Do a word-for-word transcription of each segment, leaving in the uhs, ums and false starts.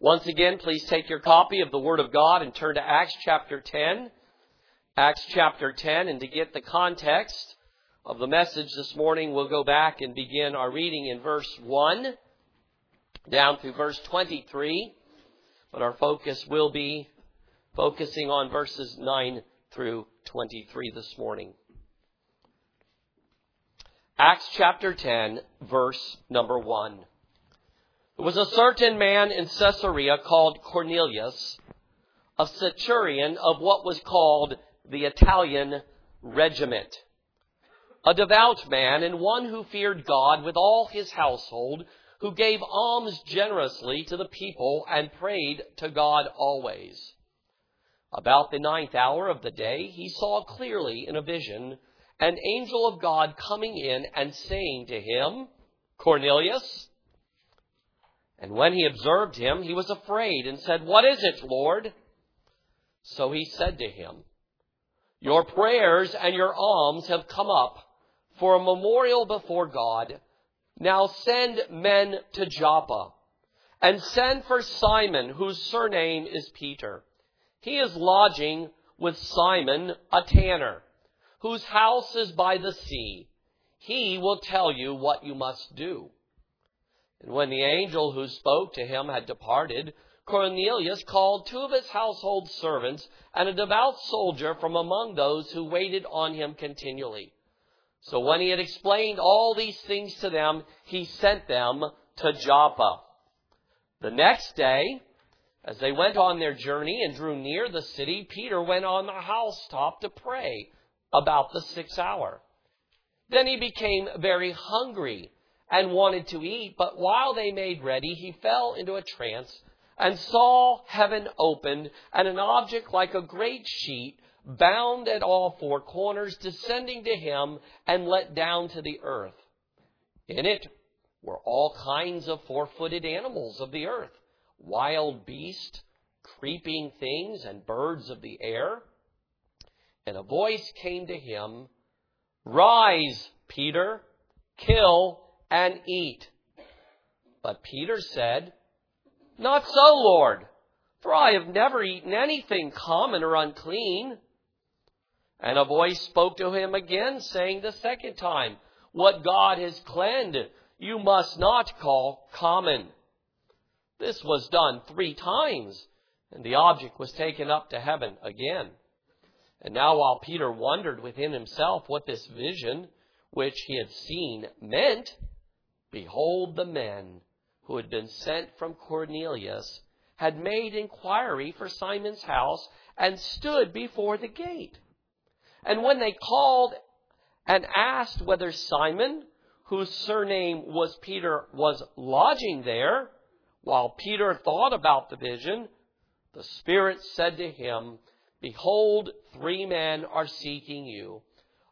Once again, please take your copy of the Word of God and turn to Acts chapter ten. Acts chapter ten, and to get the context of the message this morning, we'll go back and begin our reading in verse one down through verse twenty-three. But our focus will be focusing on verses nine through twenty-three this morning. Acts chapter ten, verse number one. There was a certain man in Caesarea called Cornelius, a centurion of what was called the Italian regiment, a devout man and one who feared God with all his household, who gave alms generously to the people and prayed to God always. About the ninth hour of the day, he saw clearly in a vision an angel of God coming in and saying to him, "Cornelius." And when he observed him, he was afraid and said, "What is it, Lord?" So he said to him, "Your prayers and your alms have come up for a memorial before God. Now send men to Joppa, and send for Simon, whose surname is Peter. He is lodging with Simon, a tanner, whose house is by the sea. He will tell you what you must do." And when the angel who spoke to him had departed, Cornelius called two of his household servants and a devout soldier from among those who waited on him continually. So when he had explained all these things to them, he sent them to Joppa. The next day, as they went on their journey and drew near the city, Peter went on the housetop to pray about the sixth hour. Then he became very hungry and wanted to eat, but while they made ready, he fell into a trance and saw heaven opened and an object like a great sheet bound at all four corners descending to him and let down to the earth. In it were all kinds of four-footed animals of the earth, wild beasts, creeping things, and birds of the air. And a voice came to him, "Rise, Peter, kill and eat." But Peter said, "Not so, Lord, for I have never eaten anything common or unclean." And a voice spoke to him again, saying the second time, "What God has cleansed, you must not call common." This was done three times, and the object was taken up to heaven again. And now while Peter wondered within himself what this vision which he had seen meant, behold, the men who had been sent from Cornelius had made inquiry for Simon's house and stood before the gate. And when they called and asked whether Simon, whose surname was Peter, was lodging there, while Peter thought about the vision, the Spirit said to him, "Behold, three men are seeking you.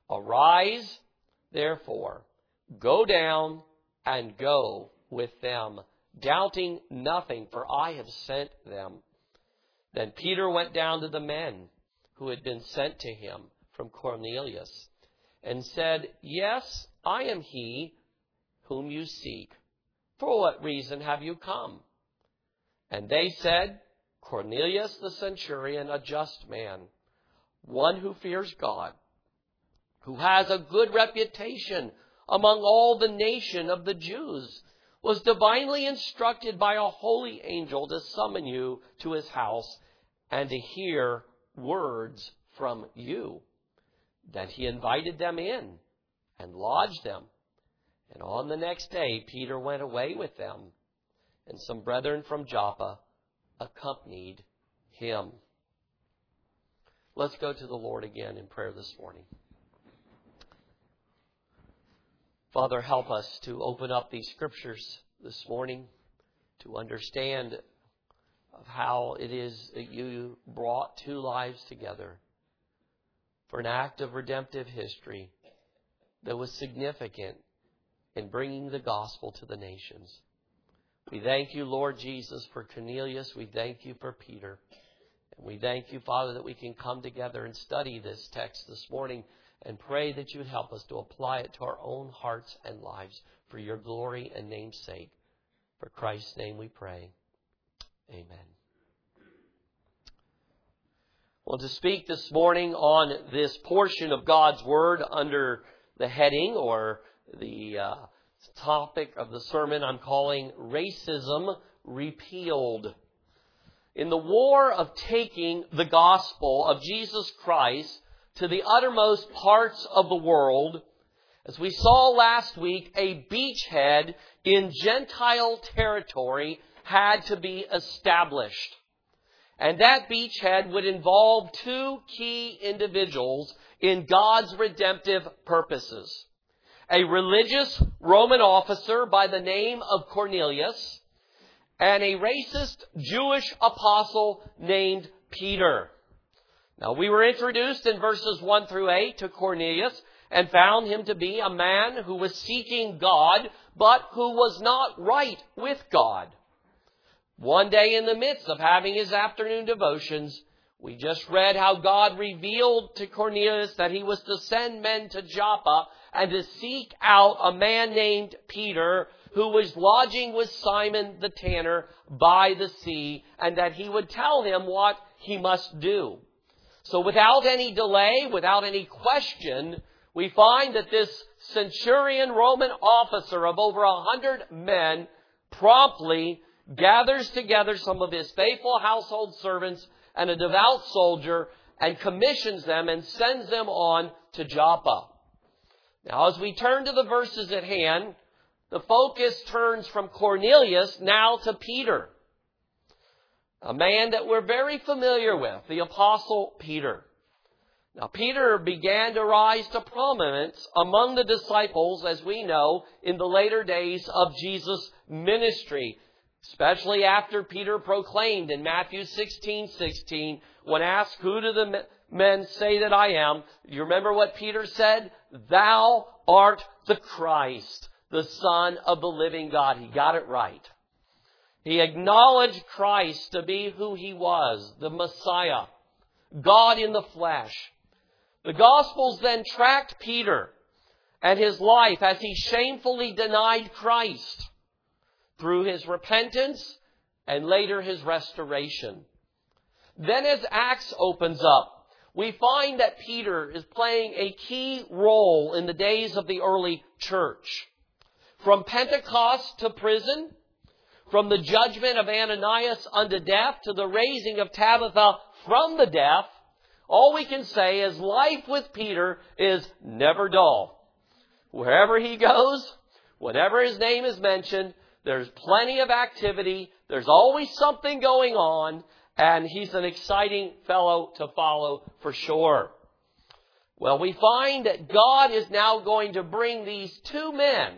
Arise, therefore, go down and go with them, doubting nothing, for I have sent them." Then Peter went down to the men who had been sent to him from Cornelius and said, "Yes, I am he whom you seek. For what reason have you come?" And they said, "Cornelius the centurion, a just man, one who fears God, who has a good reputation among all the nation of the Jews, was divinely instructed by a holy angel to summon you to his house and to hear words from you." Then he invited them in and lodged them. And on the next day, Peter went away with them, and some brethren from Joppa accompanied him. Let's go to the Lord again in prayer this morning. Father, help us to open up these scriptures this morning to understand of how it is that you brought two lives together for an act of redemptive history that was significant in bringing the gospel to the nations. We thank you, Lord Jesus, for Cornelius. We thank you for Peter. And we thank you, Father, that we can come together and study this text this morning and pray that you would help us to apply it to our own hearts and lives for your glory and name's sake. For Christ's name we pray. Amen. Well, to speak this morning on this portion of God's Word under the heading or the uh, topic of the sermon I'm calling Racism Repealed. In the war of taking the gospel of Jesus Christ to the uttermost parts of the world, as we saw last week, a beachhead in Gentile territory had to be established. And that beachhead would involve two key individuals in God's redemptive purposes. A religious Roman officer by the name of Cornelius and a racist Jewish apostle named Peter. Now, we were introduced in verses one through eight to Cornelius and found him to be a man who was seeking God, but who was not right with God. One day in the midst of having his afternoon devotions, we just read how God revealed to Cornelius that he was to send men to Joppa and to seek out a man named Peter who was lodging with Simon the tanner by the sea, and that he would tell him what he must do. So without any delay, without any question, we find that this centurion Roman officer of over a hundred men promptly gathers together some of his faithful household servants and a devout soldier and commissions them and sends them on to Joppa. Now, as we turn to the verses at hand, the focus turns from Cornelius now to Peter, a man that we're very familiar with, the Apostle Peter. Now, Peter began to rise to prominence among the disciples, as we know, in the later days of Jesus' ministry, especially after Peter proclaimed in Matthew sixteen sixteen, when asked, "Who do the men say that I am?" You remember what Peter said? "Thou art the Christ, the Son of the living God." He got it right. He acknowledged Christ to be who he was, the Messiah, God in the flesh. The Gospels then tracked Peter and his life as he shamefully denied Christ through his repentance and later his restoration. Then as Acts opens up, we find that Peter is playing a key role in the days of the early church. From Pentecost to prison, from the judgment of Ananias unto death to the raising of Tabitha from the deaf, all we can say is life with Peter is never dull. Wherever he goes, whenever his name is mentioned, there's plenty of activity. There's always something going on. And he's an exciting fellow to follow for sure. Well, we find that God is now going to bring these two men,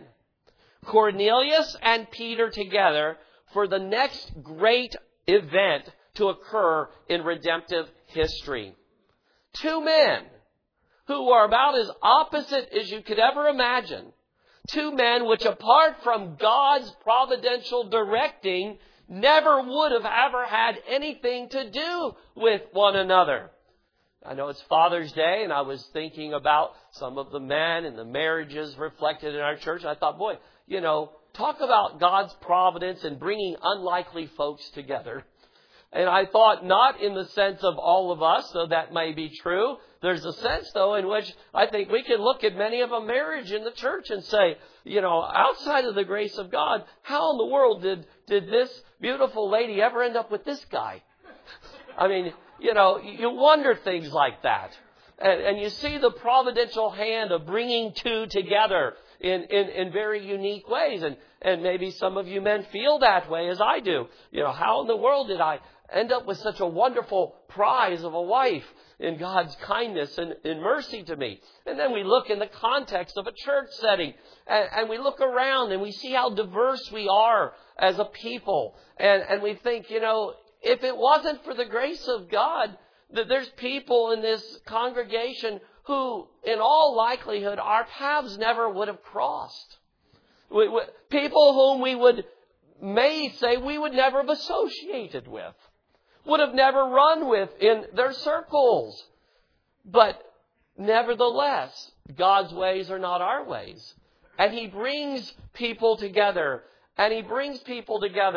Cornelius and Peter, together for the next great event to occur in redemptive history. Two men who are about as opposite as you could ever imagine. Two men which, apart from God's providential directing, never would have ever had anything to do with one another. I know it's Father's Day, and I was thinking about some of the men and the marriages reflected in our church. I thought, boy, you know, talk about God's providence and bringing unlikely folks together. And I thought not in the sense of all of us, though that may be true. There's a sense, though, in which I think we can look at many of a marriage in the church and say, you know, outside of the grace of God, how in the world did, did this beautiful lady ever end up with this guy? I mean, you know, you wonder things like that. And, and you see the providential hand of bringing two together in, in, in very unique ways. And, and maybe some of you men feel that way as I do. You know, how in the world did I end up with such a wonderful prize of a wife in God's kindness and in mercy to me? And then we look in the context of a church setting, and, and we look around and we see how diverse we are as a people. And, and we think, you know, if it wasn't for the grace of God, that there's people in this congregation who, in all likelihood, our paths never would have crossed. We, we, people whom we would may say we would never have associated with, would have never run with in their circles. But nevertheless, God's ways are not our ways. And He brings people together. And He brings people together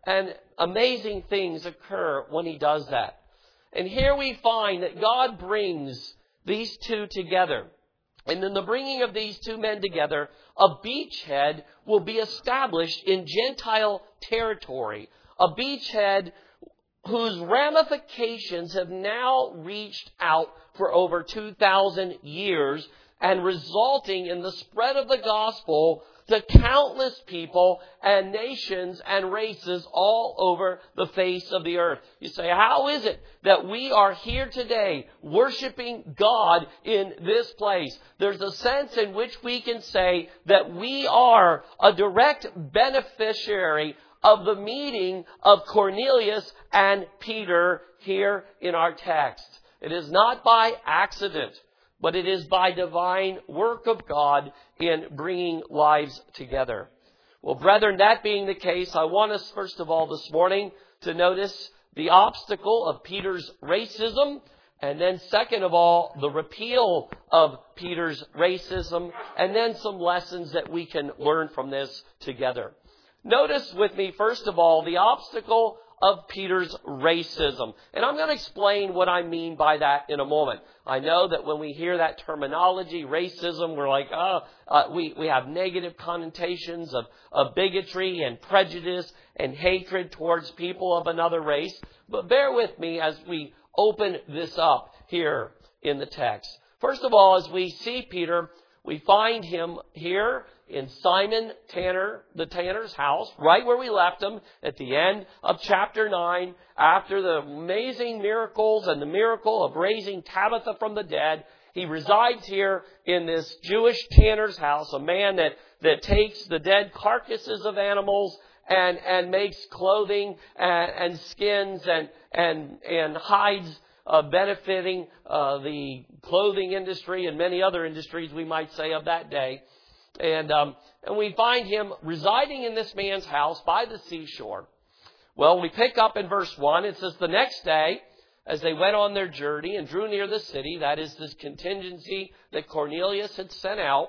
And amazing things occur when he does that. And here we find that God brings these two together. And in the bringing of these two men together, a beachhead will be established in Gentile territory. A beachhead whose ramifications have now reached out for over two thousand years and resulting in the spread of the gospel to countless people and nations and races all over the face of the earth. You say, how is it that we are here today worshiping God in this place? There's a sense in which we can say that we are a direct beneficiary of the meeting of Cornelius and Peter here in our text. It is not by accident, but it is by divine work of God in bringing lives together. Well, brethren, that being the case, I want us, first of all, this morning to notice the obstacle of Peter's racism, and then, second of all, the repeal of Peter's racism, and then some lessons that we can learn from this together. Notice with me, first of all, the obstacle of Peter's racism. And I'm going to explain what I mean by that in a moment. I know that when we hear that terminology, racism, we're like, oh, uh, we, we have negative connotations of, of bigotry and prejudice and hatred towards people of another race. But bear with me as we open this up here in the text. First of all, as we see Peter, we find him here in Simon Tanner, the Tanner's house, right where we left him at the end of chapter nine, after the amazing miracles and the miracle of raising Tabitha from the dead. He resides here in this Jewish tanner's house, a man that, that takes the dead carcasses of animals and, and makes clothing and, and skins and, and, and hides, uh, benefiting uh, the clothing industry and many other industries, we might say, of that day. And um, and we find him residing in this man's house by the seashore. Well, we pick up in verse one. It says, the next day, as they went on their journey and drew near the city, that is this contingency that Cornelius had sent out,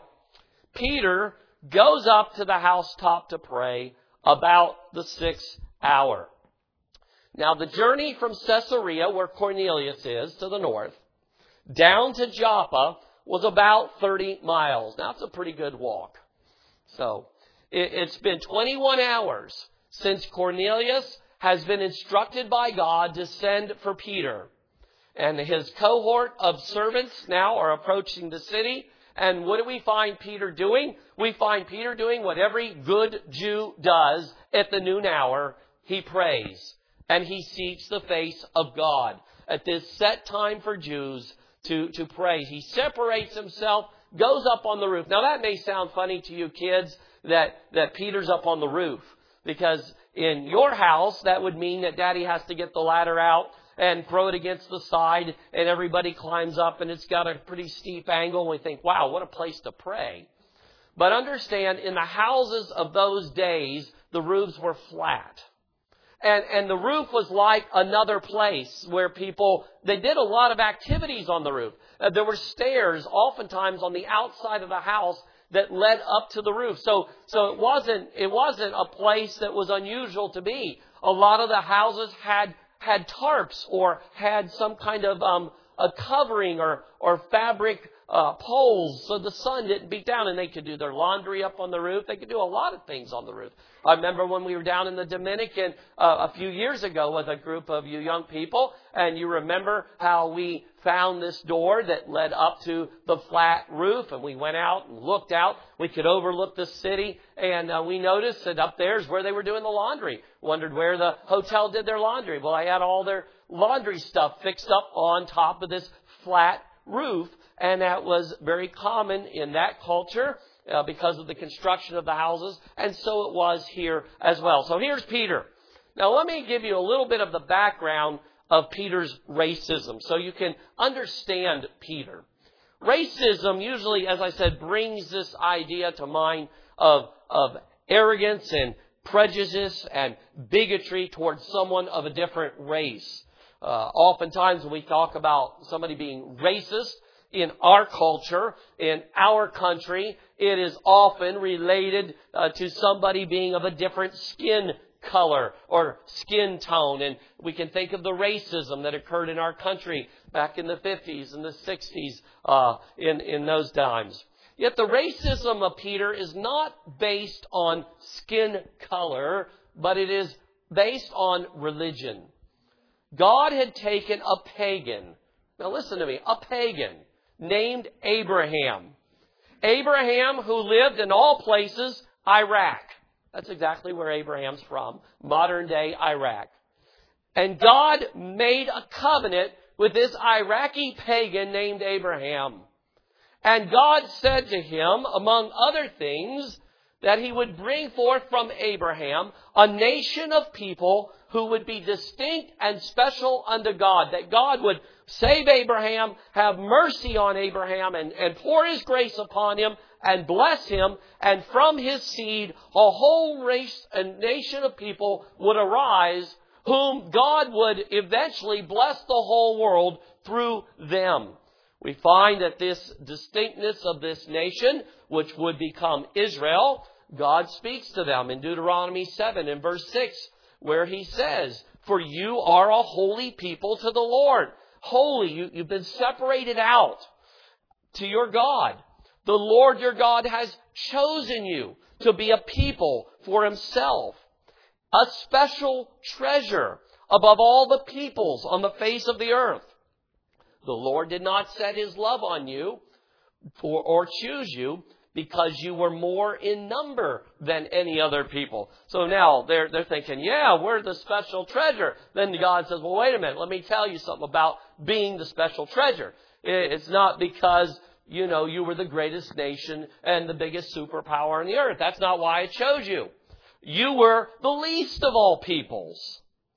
Peter goes up to the housetop to pray about the sixth hour. Now, the journey from Caesarea, where Cornelius is, to the north, down to Joppa, was about thirty miles. Now, it's a pretty good walk. So, it, it's been twenty-one hours since Cornelius has been instructed by God to send for Peter. And his cohort of servants now are approaching the city. And what do we find Peter doing? We find Peter doing what every good Jew does at the noon hour. He prays and he seeks the face of God at this set time for Jews to, to pray. He separates himself, goes up on the roof. Now that may sound funny to you kids that, that Peter's up on the roof, because in your house that would mean that Daddy has to get the ladder out and throw it against the side and everybody climbs up and it's got a pretty steep angle and we think, wow, what a place to pray. But understand, in the houses of those days, the roofs were flat. And, and the roof was like another place where people, they did a lot of activities on the roof. Uh, there were stairs oftentimes on the outside of the house that led up to the roof. So, so it wasn't, it wasn't a place that was unusual to be. A lot of the houses had, had tarps or had some kind of, um, a covering or, or fabric, uh, poles so the sun didn't beat down, and they could do their laundry up on the roof. They could do a lot of things on the roof. I remember when we were down in the Dominican uh, a few years ago with a group of you young people, and you remember how we found this door that led up to the flat roof, and we went out and looked out. We could overlook the city, and uh, we noticed that up there is where they were doing the laundry. Wondered where the hotel did their laundry. Well, I had all their laundry stuff fixed up on top of this flat roof, and that was very common in that culture uh, because of the construction of the houses, and so it was here as well. So here's Peter. Now let me give you a little bit of the background of Peter's racism so you can understand Peter. Racism usually, as I said, brings this idea to mind of, of arrogance and prejudice and bigotry towards someone of a different race. Uh, oftentimes when we talk about somebody being racist in our culture, in our country, it is often related uh, to somebody being of a different skin color or skin tone. And we can think of the racism that occurred in our country back in the fifties and the sixties uh, in, in those times. Yet the racism of Peter is not based on skin color, but it is based on religion. God had taken a pagan, now listen to me, a pagan named Abraham. Abraham, who lived in all places, Iraq. That's exactly where Abraham's from, modern day Iraq. And God made a covenant with this Iraqi pagan named Abraham. And God said to him, among other things, that he would bring forth from Abraham a nation of people who would be distinct and special unto God. That God would save Abraham, have mercy on Abraham, and, and pour His grace upon him, and bless him. And from his seed, a whole race and nation of people would arise, whom God would eventually bless the whole world through them. We find that this distinctness of this nation, which would become Israel, God speaks to them in Deuteronomy seven and verse six, where He says, "For you are a holy people to the Lord." Holy, you, you've been separated out to your God. The Lord your God has chosen you to be a people for Himself, a special treasure above all the peoples on the face of the earth. The Lord did not set His love on you for, or choose you because you were more in number than any other people. So now they're, they're thinking, yeah, we're the special treasure. Then God says, well, wait a minute. Let me tell you something about being the special treasure. It's not because, you know, you were the greatest nation and the biggest superpower on the earth. That's not why I chose you. You were the least of all peoples.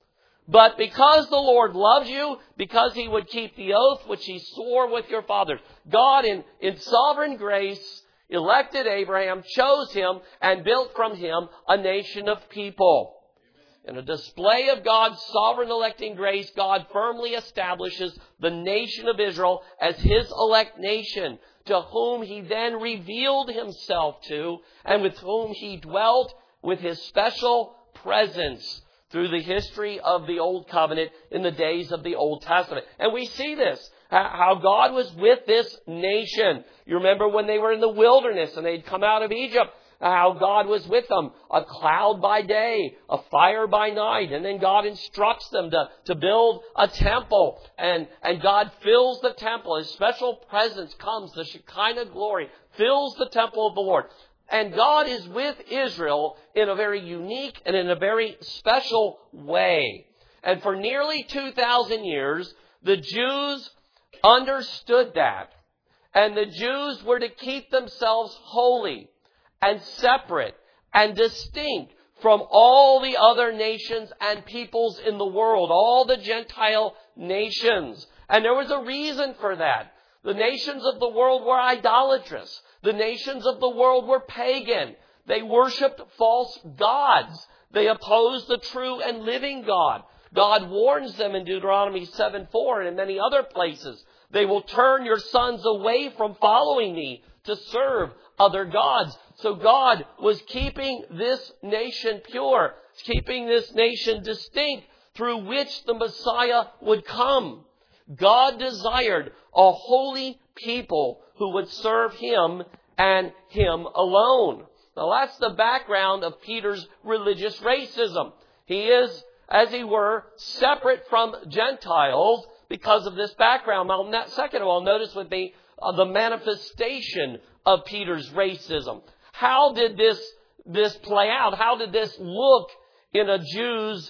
But because the Lord loves you, because He would keep the oath which He swore with your fathers, God in, in sovereign grace elected Abraham, chose him, and built from him a nation of people. In a display of God's sovereign electing grace, God firmly establishes the nation of Israel as His elect nation, to whom He then revealed Himself to, and with whom He dwelt with His special presence through the history of the Old Covenant in the days of the Old Testament. And we see this, how God was with this nation. You remember when they were in the wilderness and they'd come out of Egypt, how God was with them. A cloud by day, a fire by night. And then God instructs them to, to build a temple. And, and God fills the temple. His special presence comes, the Shekinah glory, fills the temple of the Lord. And God is with Israel in a very unique and in a very special way. And for nearly two thousand years, the Jews understood that. And the Jews were to keep themselves holy and separate and distinct from all the other nations and peoples in the world, all the Gentile nations. And there was a reason for that. The nations of the world were idolatrous. The nations of the world were pagan. They worshipped false gods. They opposed the true and living God. God warns them in Deuteronomy seven four and in many other places. They will turn your sons away from following me to serve other gods. So God was keeping this nation pure, keeping this nation distinct, through which the Messiah would come. God desired a holy people who would serve Him and Him alone. Now that's the background of Peter's religious racism. He is, as he were, separate from Gentiles because of this background. Now, second of all, notice with me uh, the manifestation of Peter's racism. How did this, this play out? How did this look in a Jew's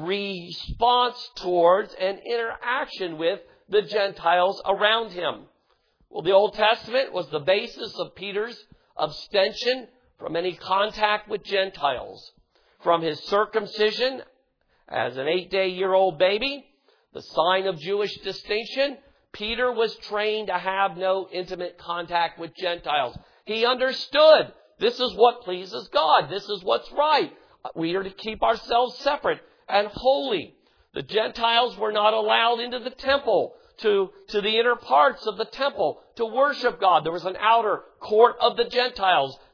response towards and interaction with the Gentiles around him? Well, the Old Testament was the basis of Peter's abstention from any contact with Gentiles. From his circumcision as an eight-day-year-old baby, the sign of Jewish distinction, Peter was trained to have no intimate contact with Gentiles. He understood this is what pleases God. This is what's right. We are to keep ourselves separate and holy. The Gentiles were not allowed into the temple, to, to the inner parts of the temple, to worship God. There was an outer court of the Gentiles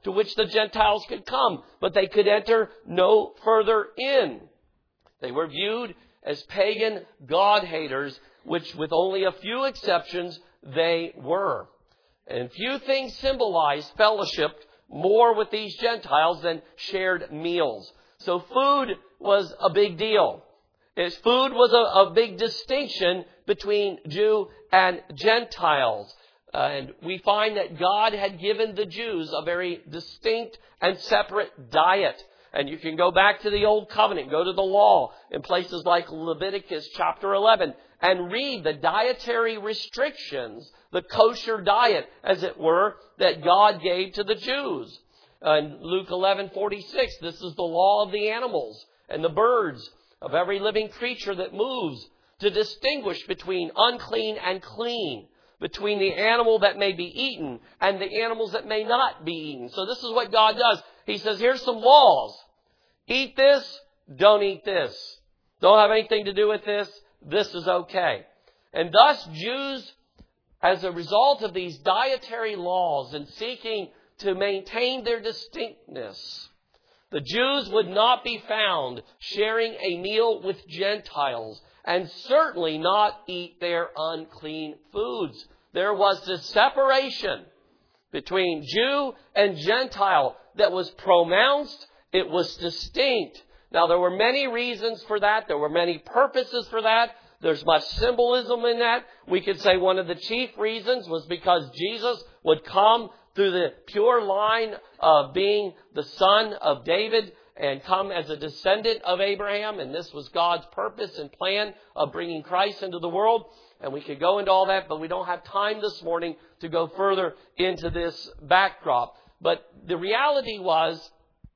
to which the Gentiles could come, but they could enter no further in. They were viewed as pagan God-haters, which with only a few exceptions they were. And few things symbolized fellowship more with these Gentiles than shared meals. So food was a big deal. His food was a, a big distinction between Jew and Gentiles. Uh, and we find that God had given the Jews a very distinct and separate diet. And you can go back to the Old Covenant, go to the law in places like Leviticus chapter eleven, and read the dietary restrictions, the kosher diet, as it were, that God gave to the Jews. Uh, in Luke eleven forty-six, this is the law of the animals and the birds, of every living creature that moves, to distinguish between unclean and clean, between the animal that may be eaten and the animals that may not be eaten. So this is what God does. He says, here's some laws. Eat this, don't eat this. Don't have anything to do with this. This is okay. And thus, Jews, as a result of these dietary laws and seeking to maintain their distinctness, the Jews would not be found sharing a meal with Gentiles, and certainly not eat their unclean foods. There was this separation between Jew and Gentile that was pronounced. It was distinct. Now, there were many reasons for that. There were many purposes for that. There's much symbolism in that. We could say one of the chief reasons was because Jesus would come through the pure line of being the son of David and come as a descendant of Abraham. And this was God's purpose and plan of bringing Christ into the world. And we could go into all that, but we don't have time this morning to go further into this backdrop. But the reality was,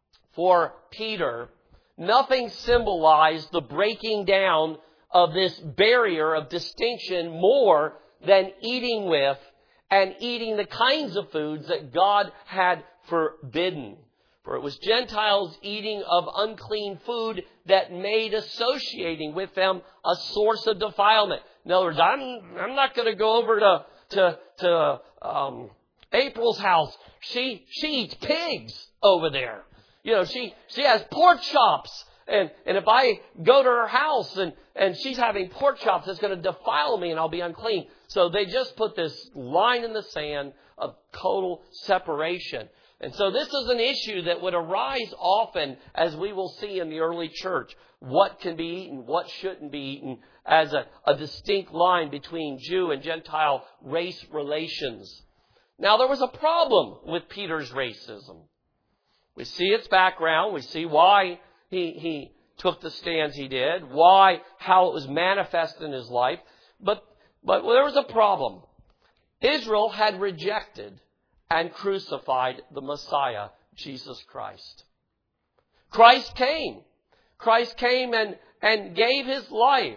for Peter, nothing symbolized the breaking down of this barrier of distinction more than eating with and eating the kinds of foods that God had forbidden. For it was Gentiles eating of unclean food that made associating with them a source of defilement. In other words, I'm, I'm not going to go over to, to, to um, April's house. She, she eats pigs over there. You know, she, she has pork chops. And, and if I go to her house and, and she's having pork chops, it's going to defile me and I'll be unclean. So they just put this line in the sand of total separation. And so this is an issue that would arise often, as we will see in the early church. What can be eaten, what shouldn't be eaten, as a, a distinct line between Jew and Gentile race relations. Now, there was a problem with Peter's racism. We see its background. We see why he, he took the stands he did, why, how it was manifest in his life. But, but there was a problem. Israel had rejected and crucified the Messiah, Jesus Christ. Christ came. Christ came and, and gave his life.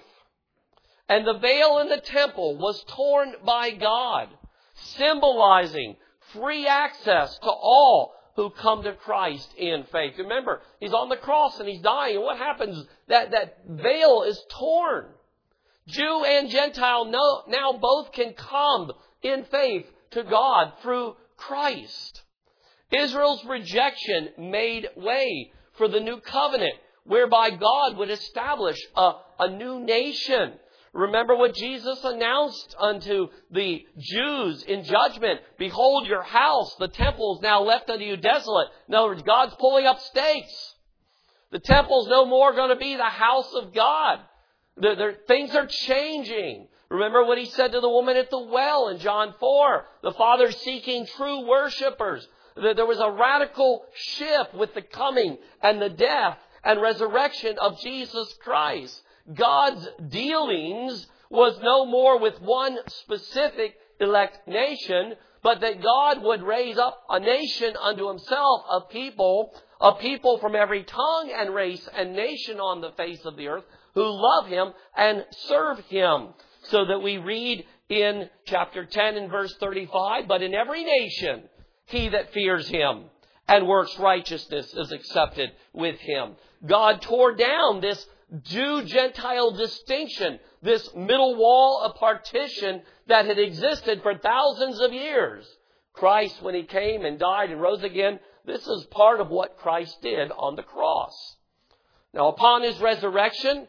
And the veil in the temple was torn by God, symbolizing free access to all who come to Christ in faith. Remember, he's on the cross and he's dying. And what happens? That, that veil is torn. Jew and Gentile now both can come in faith to God through Christ. Israel's rejection made way for the new covenant, whereby God would establish a, a new nation. Remember what Jesus announced unto the Jews in judgment. Behold, your house, the temple, is now left unto you desolate. In other words, God's pulling up stakes. The temple's no more going to be the house of God. The, the, things are changing. Remember what he said to the woman at the well in John four. The Father's seeking true worshipers. There was a radical shift with the coming and the death and resurrection of Jesus Christ. God's dealings was no more with one specific elect nation, but that God would raise up a nation unto himself of people, a people from every tongue and race and nation on the face of the earth who love him and serve him. So that we read in chapter ten and verse thirty-five, but in every nation he that fears him and works righteousness is accepted with him. God tore down this Jew-Gentile distinction, this middle wall of partition that had existed for thousands of years. Christ, when he came and died and rose again, This is part of what Christ did on the cross. Now, upon his resurrection,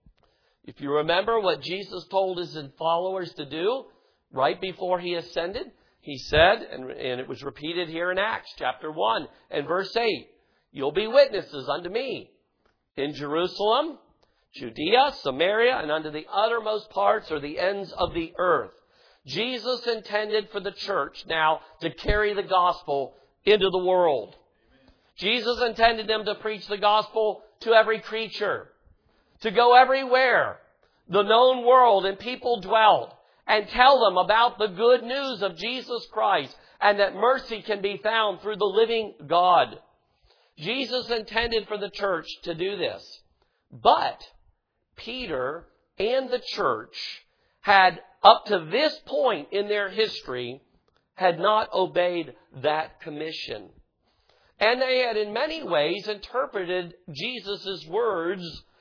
if you remember what Jesus told his followers to do right before he ascended, he said, and, and it was repeated here in Acts chapter one and verse eight, you'll be witnesses unto me in Jerusalem, Judea, Samaria, and unto the uttermost parts or the ends of the earth. Jesus intended for the church now to carry the gospel into the world. Jesus intended them to preach the gospel to every creature, to go everywhere the known world and people dwelled, and tell them about the good news of Jesus Christ and that mercy can be found through the living God. Jesus intended for the church to do this. But Peter and the church had, up to this point in their history, had not obeyed that commission. And they had in many ways interpreted Jesus' words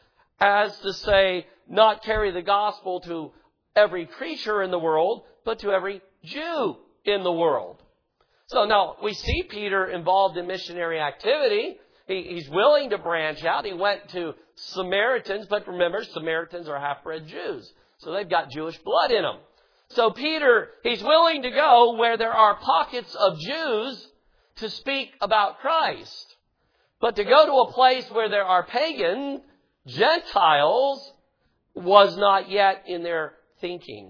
as to say, not carry the gospel to every creature in the world, but to every Jew in the world. So now we see Peter involved in missionary activity. He, he's willing to branch out. He went to Samaritans, but remember, Samaritans are half-bred Jews. So they've got Jewish blood in them. So Peter, he's willing to go where there are pockets of Jews to speak about Christ. But to go to a place where there are pagan Gentiles was not yet in their thinking.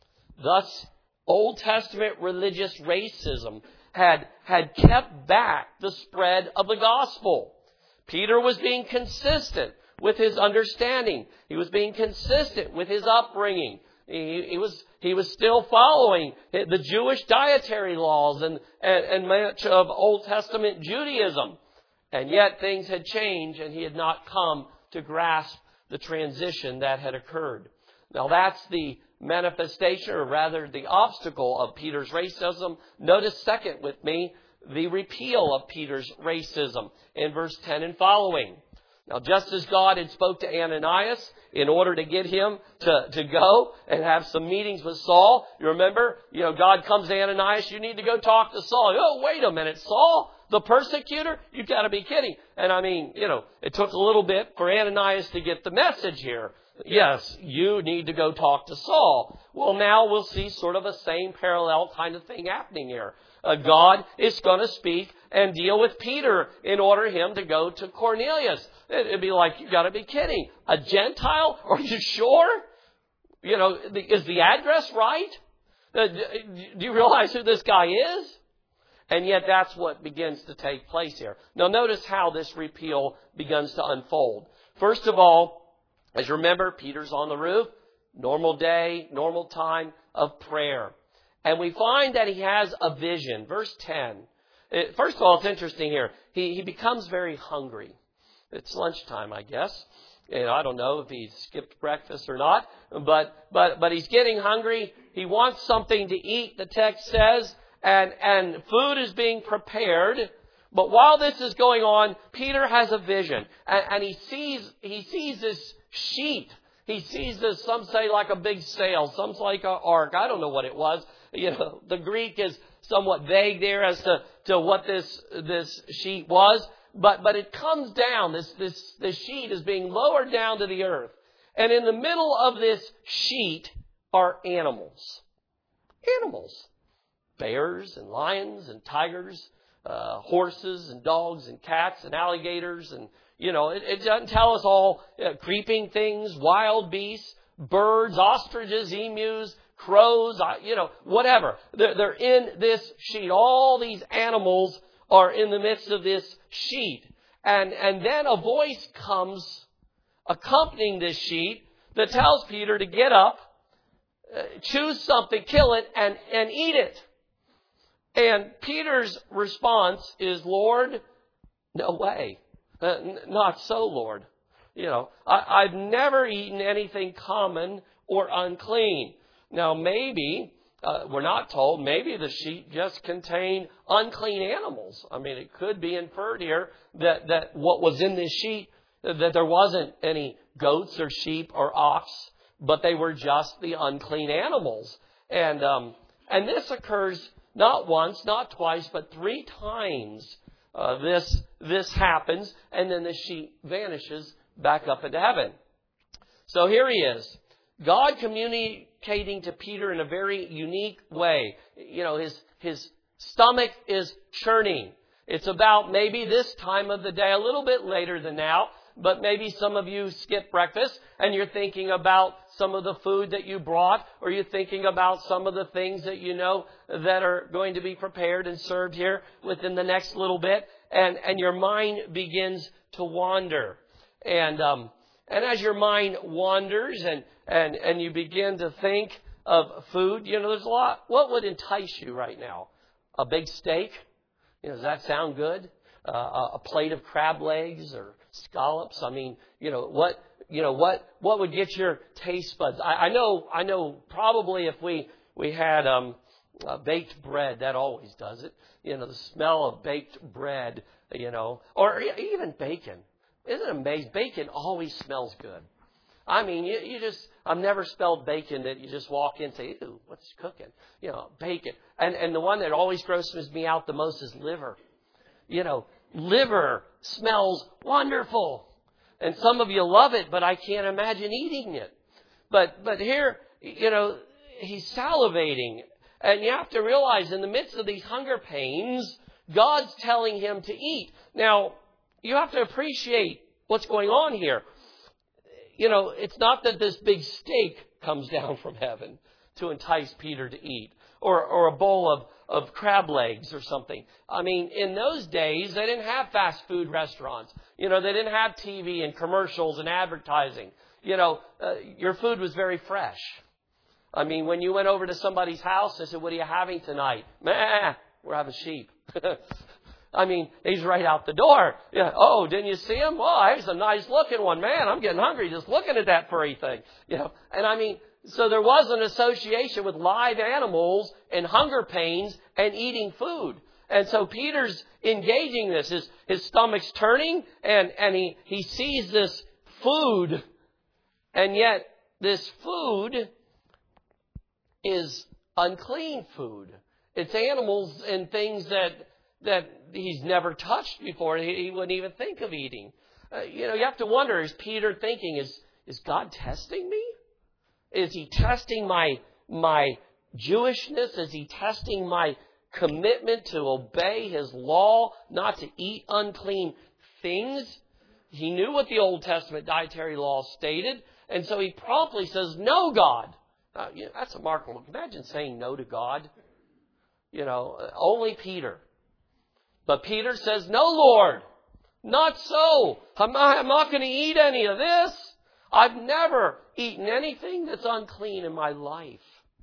Thus, Old Testament religious racism had, had kept back the spread of the gospel. Peter was being consistent with his understanding. He was being consistent with his upbringing. He, he was he was still following the Jewish dietary laws and, and, and much of Old Testament Judaism. And yet things had changed and he had not come to grasp the transition that had occurred. Now that's the manifestation, or rather the obstacle of Peter's racism. Notice second with me, the repeal of Peter's racism in verse ten and following. Now, just as God had spoke to Ananias in order to get him to, to go and have some meetings with Saul, you remember, you know, God comes to Ananias, you need to go talk to Saul. Oh, wait a minute, Saul, the persecutor? You've got to be kidding. And I mean, you know, it took a little bit for Ananias to get the message here. Yes, you need to go talk to Saul. Well, now we'll see sort of a same parallel kind of thing happening here. Uh, God is going to speak and deal with Peter in order him to go to Cornelius. It'd be like, you got to be kidding. A Gentile? Are you sure? You know, is the address right? Uh, do you realize who this guy is? And yet that's what begins to take place here. Now notice how this repeal begins to unfold. First of all, as you remember, Peter's on the roof. Normal day, normal time of prayer. And we find that he has a vision. Verse ten. First of all, it's interesting here. He, he becomes very hungry. It's lunchtime, I guess. And I don't know if he skipped breakfast or not. But, but, but he's getting hungry. He wants something to eat, the text says. And, and food is being prepared. But while this is going on, Peter has a vision. And, and he sees, he sees this sheet. He sees this, some say like a big sail, some say like an ark. I don't know what it was. You know, the Greek is somewhat vague there as to, to what this, this sheet was. But, but it comes down. This, this, this sheet is being lowered down to the earth. And in the middle of this sheet are animals. Animals. Bears and lions and tigers, uh, horses and dogs and cats and alligators. And, you know, it, it doesn't tell us all uh, creeping things, wild beasts, birds, ostriches, emus, crows, you know, whatever. They're, they're in this sheet. All these animals are in the midst of this sheet. And, and then a voice comes accompanying this sheet that tells Peter to get up, uh, choose something, kill it, and, and eat it. And Peter's response is, Lord, no way. Uh, n- not so, Lord. You know, I, I've never eaten anything common or unclean. Now, maybe, uh, we're not told, maybe the sheet just contained unclean animals. I mean, it could be inferred here that, that what was in this sheet, that there wasn't any goats or sheep or ox, but they were just the unclean animals. And, um, and this occurs not once, not twice, but three times uh, this, this happens, and then the sheep vanishes back up into heaven. So here he is. God communicating to Peter in a very unique way. You know, his, his stomach is churning. It's about maybe this time of the day, a little bit later than now, but maybe some of you skip breakfast and you're thinking about some of the food that you brought, or you're thinking about some of the things that you know that are going to be prepared and served here within the next little bit. And, and your mind begins to wander. And, um, and as your mind wanders and, and, and you begin to think of food, you know, there's a lot. What would entice you right now? A big steak? You know, does that sound good? Uh, a plate of crab legs or scallops? I mean, you know, what, you know, what, what would get your taste buds? I, I know, I know probably if we, we had, um, uh, baked bread, that always does it. You know, the smell of baked bread, you know, or even bacon. Isn't it amazing? Bacon always smells good. I mean, you, you just, I've never smelled bacon that you just walk in and say, ew, what's cooking? You know, bacon. And, and the one that always grosses me out the most is liver. You know, liver smells wonderful. And some of you love it, but I can't imagine eating it. But, but here, you know, he's salivating. And you have to realize in the midst of these hunger pains, God's telling him to eat. Now, you have to appreciate what's going on here. You know, it's not that this big steak comes down from heaven to entice Peter to eat, or, or a bowl of, of crab legs or something. I mean, in those days, they didn't have fast food restaurants. You know, they didn't have T V and commercials and advertising. You know, uh, your food was very fresh. I mean, when you went over to somebody's house, they said, what are you having tonight? Meh, we're having sheep. I mean, he's right out the door. Yeah. Oh, didn't you see him? Oh, he's a nice looking one. Man, I'm getting hungry just looking at that furry thing. You know, and I mean, so there was an association with live animals and hunger pains and eating food. And so Peter's engaging this. His, his stomach's turning and, and he, he sees this food. And yet this food is unclean food. It's animals and things that that he's never touched before. He, he wouldn't even think of eating. Uh, you know, you have to wonder, is Peter thinking, is, is God testing me? Is he testing my, my Jewishness? Is he testing my commitment to obey his law, not to eat unclean things? He knew what the Old Testament dietary law stated, and so he promptly says, no, God. Uh, you know, that's a remarkable. Imagine saying no to God. You know, only Peter. But Peter says, no, Lord, not so. I'm not, I'm not going to eat any of this. I've never eaten anything that's unclean in my life.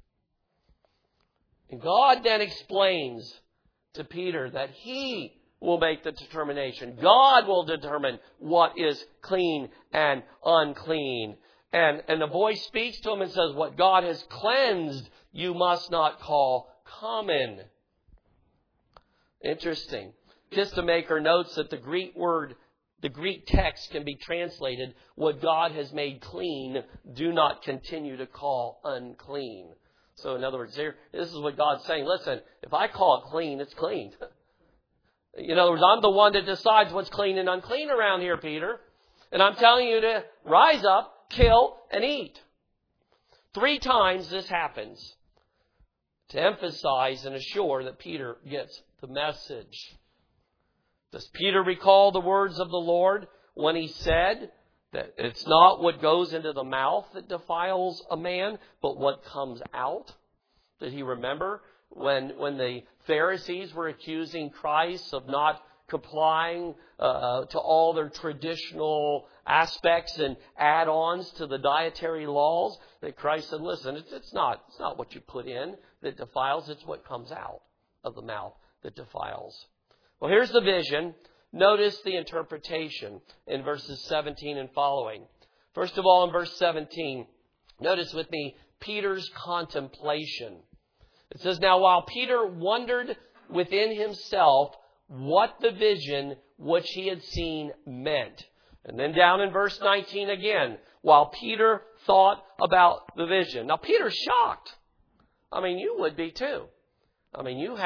And God then explains to Peter that he will make the determination. God will determine what is clean and unclean. And, and the voice speaks to him and says, what God has cleansed, you must not call common. Interesting. Kistemaker notes that the Greek word, the Greek text can be translated, what God has made clean, do not continue to call unclean. So in other words, here, this is what God's saying. Listen, if I call it clean, it's clean. In other words, I'm the one that decides what's clean and unclean around here, Peter. And I'm telling you to rise up, kill, and eat. Three times this happens to emphasize and assure that Peter gets the message. Does Peter recall the words of the Lord when he said that it's not what goes into the mouth that defiles a man, but what comes out? Did he remember when, when the Pharisees were accusing Christ of not complying uh, to all their traditional aspects and add-ons to the dietary laws, that Christ said, listen, it's, it's not, it's not what you put in that defiles, it's what comes out of the mouth that defiles. Well, here's the vision. Notice the interpretation in verses seventeen and following. First of all, in verse seventeen, notice with me Peter's contemplation. It says, now while Peter wondered within himself what the vision which he had seen meant. And then down in verse nineteen again, while Peter thought about the vision. Now, Peter's shocked. I mean, you would be too. I mean, you had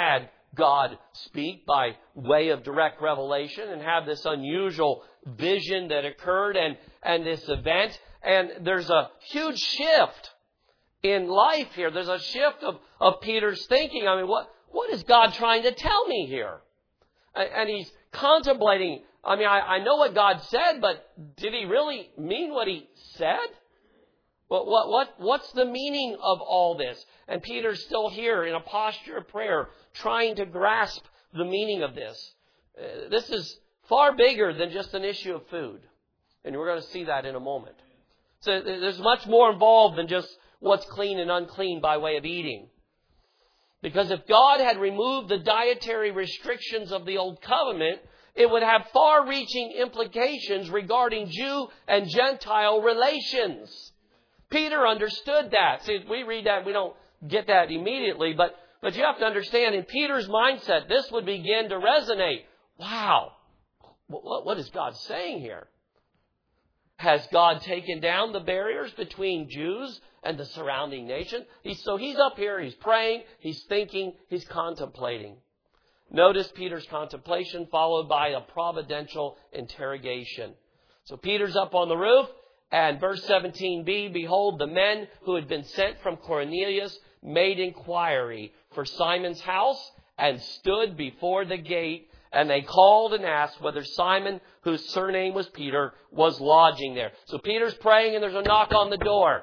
God speak by way of direct revelation and have this unusual vision that occurred and, and this event. And there's a huge shift in life here. There's a shift of, of Peter's thinking. I mean, what, what is God trying to tell me here? And, and he's contemplating. I mean, I, I know what God said, but did he really mean what he said? What, what, what, what's the meaning of all this? And Peter's still here in a posture of prayer, trying to grasp the meaning of this. Uh, this is far bigger than just an issue of food. And we're going to see that in a moment. So there's much more involved than just what's clean and unclean by way of eating. Because if God had removed the dietary restrictions of the Old Covenant, it would have far-reaching implications regarding Jew and Gentile relations. Peter understood that. See, we read that, we don't get that immediately, but, but you have to understand, in Peter's mindset, this would begin to resonate. Wow, what, what is God saying here? Has God taken down the barriers between Jews and the surrounding nation? He's, so he's up here, he's praying, he's thinking, he's contemplating. Notice Peter's contemplation followed by a providential interrogation. So Peter's up on the roof, and verse seventeen b, behold, the men who had been sent from Cornelius made inquiry for Simon's house and stood before the gate. And they called and asked whether Simon, whose surname was Peter, was lodging there. So Peter's praying and there's a knock on the door.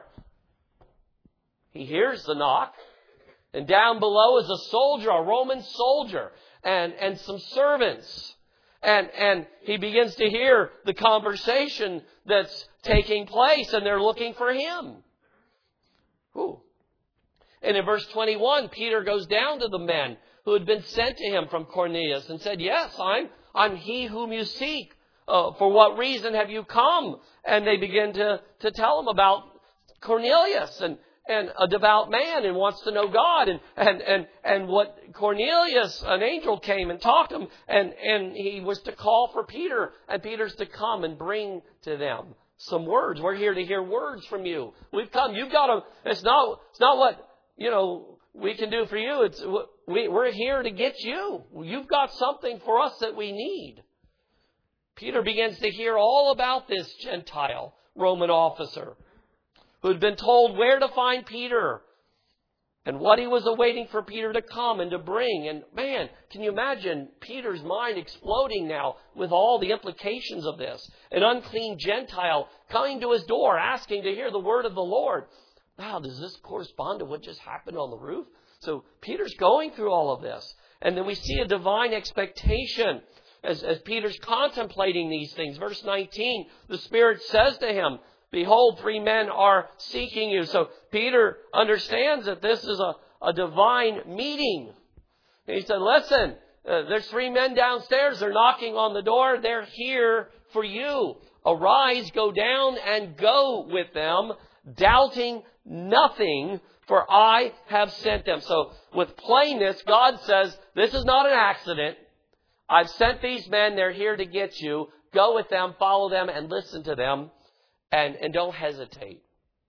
He hears the knock. And down below is a soldier, a Roman soldier, and, and some servants. And, and he begins to hear the conversation that's taking place, and they're looking for him. Ooh. And in verse twenty-one, Peter goes down to the men who had been sent to him from Cornelius and said, yes, I'm, I'm he whom you seek. Uh, for what reason have you come? And they begin to, to tell him about Cornelius and, and a devout man and wants to know God. And, and, and, and what Cornelius, an angel came and talked to him, and, and he was to call for Peter, and Peter's to come and bring to them some words. We're here to hear words from you. We've come. You've got to, it's not, it's not what, you know, we can do for you. It's, we, we're here to get you. You've got something for us that we need. Peter begins to hear all about this Gentile Roman officer who had been told where to find Peter and what he was awaiting for Peter to come and to bring. And man, can you imagine Peter's mind exploding now with all the implications of this? An unclean Gentile coming to his door asking to hear the word of the Lord. Wow, does this correspond to what just happened on the roof? So Peter's going through all of this. And then we see a divine expectation as, as Peter's contemplating these things. Verse nineteen, the Spirit says to him, behold, three men are seeking you. So Peter understands that this is a, a divine meeting. And he said, listen, uh, there's three men downstairs. They're knocking on the door. They're here for you. Arise, go down and go with them, doubting nothing, for I have sent them. So with plainness, God says, this is not an accident. I've sent these men. They're here to get you. Go with them, follow them, and listen to them. And, and don't hesitate.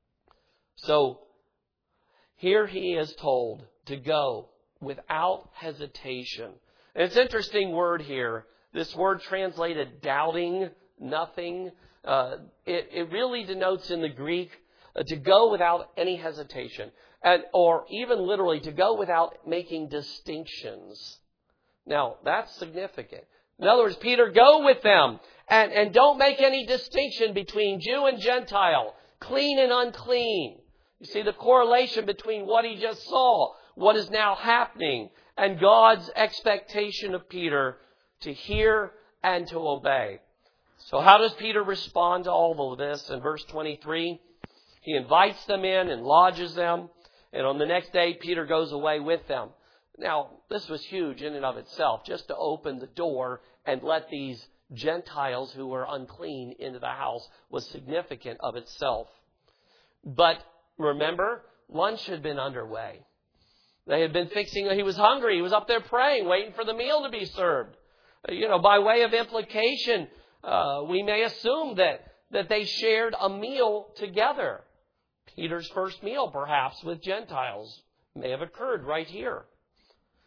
So here he is told to go without hesitation. And it's an interesting word here. This word translated doubting nothing. Uh, it, it really denotes in the Greek uh, to go without any hesitation. And, or even literally to go without making distinctions. Now, that's significant. In other words, Peter, go with them. And, and don't make any distinction between Jew and Gentile, clean and unclean. You see the correlation between what he just saw, what is now happening, and God's expectation of Peter to hear and to obey. So how does Peter respond to all of this? In verse twenty-three, he invites them in and lodges them. And on the next day, Peter goes away with them. Now, this was huge in and of itself, just to open the door and let these Gentiles who were unclean into the house was significant of itself. But remember, lunch had been underway. They had been fixing, he was hungry. He was up there praying, waiting for the meal to be served. You know, by way of implication, uh, we may assume that, that they shared a meal together. Peter's first meal, perhaps, with Gentiles may have occurred right here.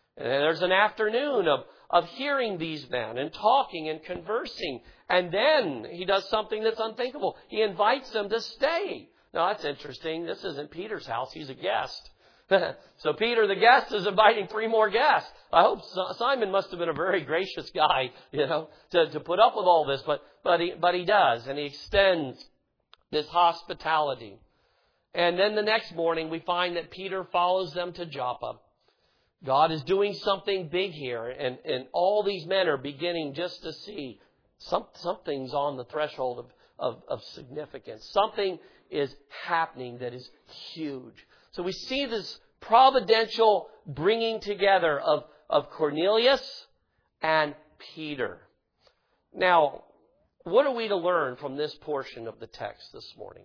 And then there's an afternoon of, of hearing these men and talking and conversing. And then he does something that's unthinkable. He invites them to stay. Now, that's interesting. This isn't Peter's house. He's a guest. So Peter, the guest, is inviting three more guests. I hope Simon must have been a very gracious guy, you know, to, to put up with all this. But, but, he, but he does. And he extends this hospitality. And then the next morning, we find that Peter follows them to Joppa. God is doing something big here. And, and all these men are beginning just to see some, something's on the threshold of, of, of significance. Something is happening that is huge. So we see this providential bringing together of, of Cornelius and Peter. Now, what are we to learn from this portion of the text this morning?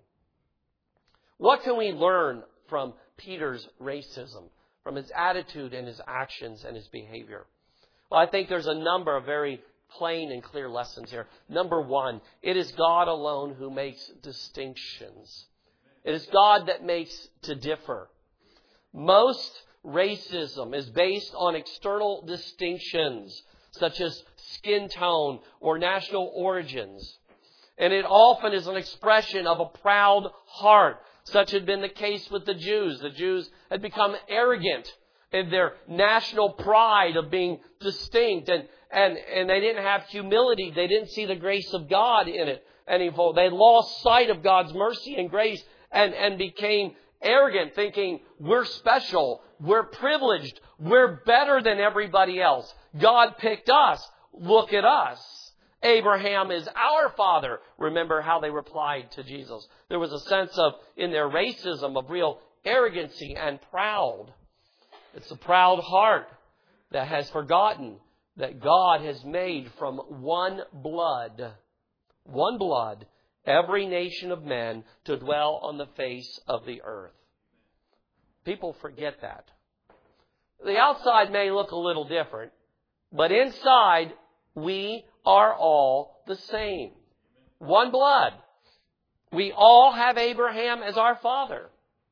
What can we learn from Peter's racism, from his attitude and his actions and his behavior? Well, I think there's a number of very plain and clear lessons here. Number one, it is God alone who makes distinctions. It is God that makes to differ. Most racism is based on external distinctions, such as skin tone or national origins. And it often is an expression of a proud heart. Such had been the case with the Jews. The Jews had become arrogant in their national pride of being distinct. And, and, and they didn't have humility. They didn't see the grace of God in it anymore. They lost sight of God's mercy and grace and, and became arrogant, thinking we're special, we're privileged, we're better than everybody else. God picked us. Look at us. Abraham is our father. Remember how they replied to Jesus. There was a sense of, in their racism, of real arrogancy and proud. It's a proud heart that has forgotten that God has made from one blood, one blood, every nation of men to dwell on the face of the earth. People forget that. The outside may look a little different, but inside we are all the same. One blood. We all have Abraham as our father.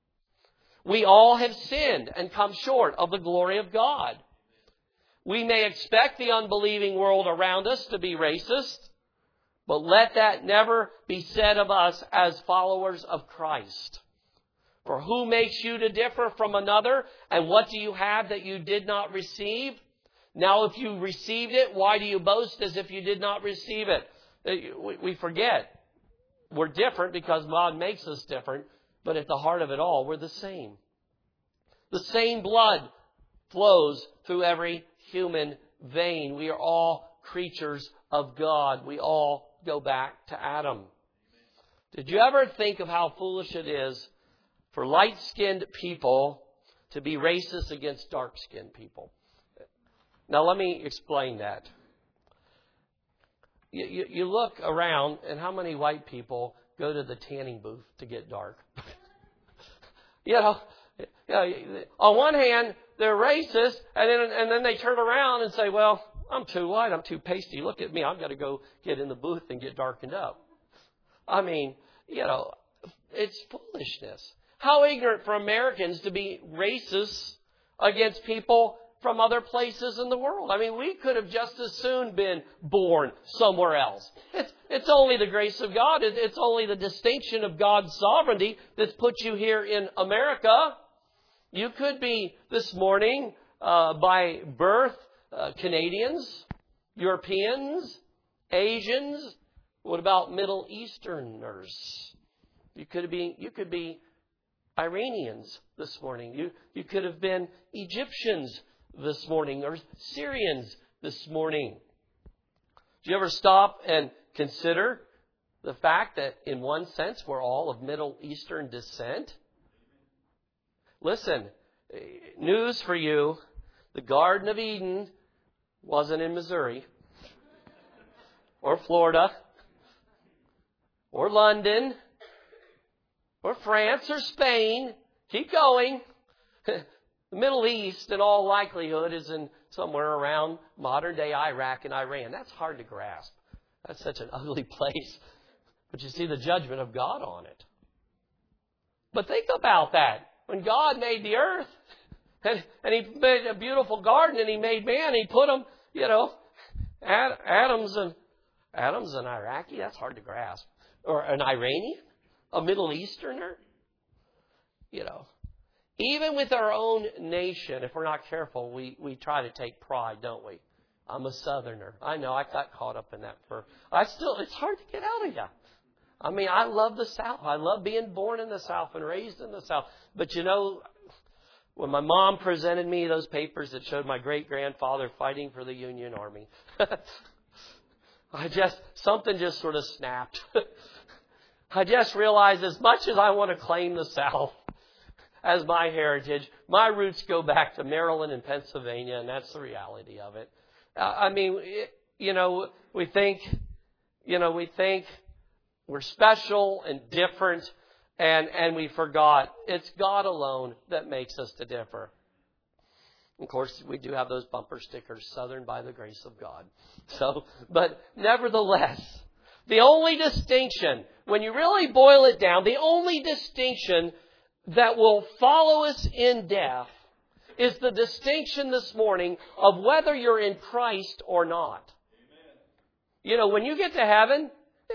We all have sinned and come short of the glory of God. We may expect the unbelieving world around us to be racist, but let that never be said of us as followers of Christ. For who makes you to differ from another? And what do you have that you did not receive? Now, if you received it, why do you boast as if you did not receive it? We forget. We're different because God makes us different. But at the heart of it all, we're the same. The same blood flows through every human vein. We are all creatures of God. We all go back to Adam. Did you ever think of how foolish it is for light-skinned people to be racist against dark-skinned people? Now, let me explain that. You, you, you look around, and how many white people go to the tanning booth to get dark? you, know, you know, on one hand, they're racist, and then, and then they turn around and say, well, I'm too white, I'm too pasty. Look at me, I've got to go get in the booth and get darkened up. I mean, you know, it's foolishness. How ignorant for Americans to be racist against people from other places in the world. I mean, we could have just as soon been born somewhere else. It's, it's only the grace of God. It, it's only the distinction of God's sovereignty that's put you here in America. You could be this morning uh, by birth uh, Canadians, Europeans, Asians. What about Middle Easterners? You could be, you could be Iranians this morning. You, you could have been Egyptians this morning or Syrians this morning. Do you ever stop and consider the fact that in one sense we're all of Middle Eastern descent? Listen, news for you, the Garden of Eden wasn't in Missouri or Florida or London or France or Spain. Keep going. The Middle East, in all likelihood, is in somewhere around modern-day Iraq and Iran. That's hard to grasp. That's such an ugly place. But you see the judgment of God on it. But think about that. When God made the earth, And, and he made a beautiful garden, and he made man. He put them, you know, Ad, Adam's and Adam's an Iraqi. That's hard to grasp. Or an Iranian, a Middle Easterner. You know, even with our own nation, if we're not careful, we, we try to take pride, don't we? I'm a Southerner. I know I got caught up in that. For I still, it's hard to get out of you. I mean, I love the South. I love being born in the South and raised in the South. But you know, when my mom presented me those papers that showed my great-grandfather fighting for the Union Army, I just, something just sort of snapped. I just realized as much as I want to claim the South as my heritage, my roots go back to Maryland and Pennsylvania, and that's the reality of it. Uh, I mean, it, you know, we think, you know, we think we're special and different, and, and we forgot it's God alone that makes us to differ. Of course, we do have those bumper stickers, Southern by the grace of God. So, but nevertheless, the only distinction, when you really boil it down, the only distinction that will follow us in death is the distinction this morning of whether you're in Christ or not. Amen. You know, when you get to heaven,